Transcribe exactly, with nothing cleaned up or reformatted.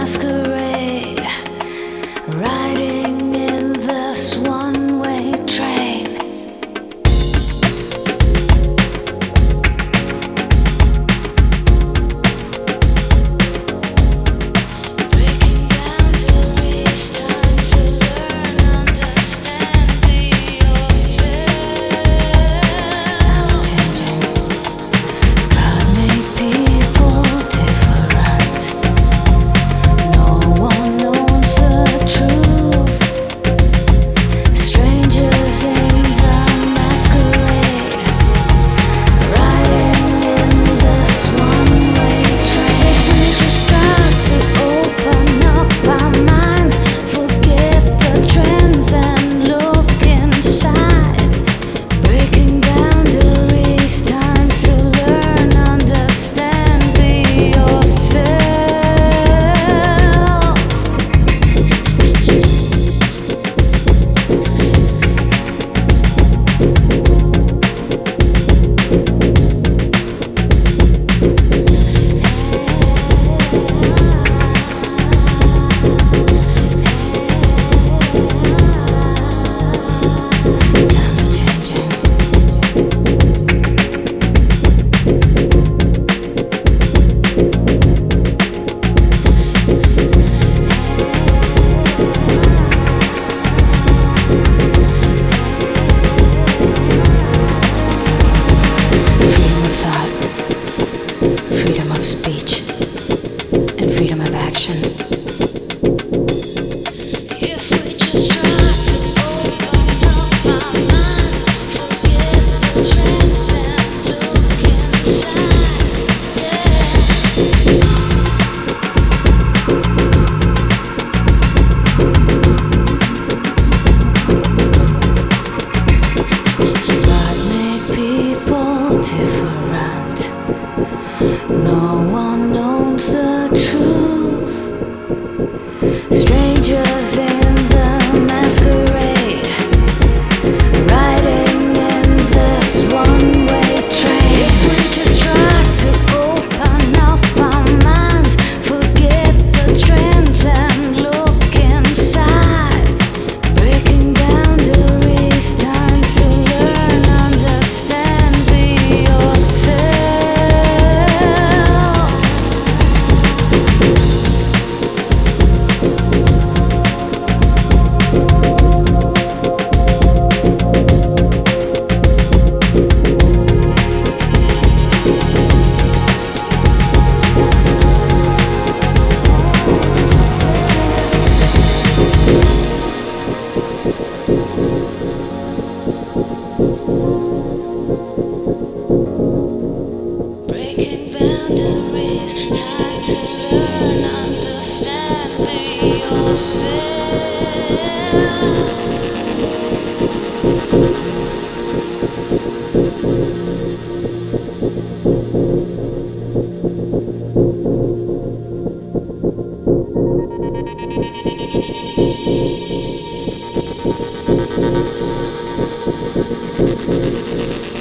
masquerade, riding in this one-way train. Breaking boundaries, time to learn, understand, be yourself. Times are changing. God made people different. No one knows the truth. Strangers in the masquerade, riding in this one-way train. If we just try to open up our minds, forget the trends and look inside. Breaking boundaries, time to learn, understand, be yourself. Times are changing. Freedom of thought, freedom of speech, and freedom of action. If we just try to open up our minds, forget the trends and look inside, yeah. God made people different. No one knows the truth. Strangers in the masquerade, riding in this one-way train. If we just try to open up our minds, forget the trends and look inside. Breaking boundaries, time to learn, understand, be yourself. Breaking boundaries, time to learn, understand, be yourself.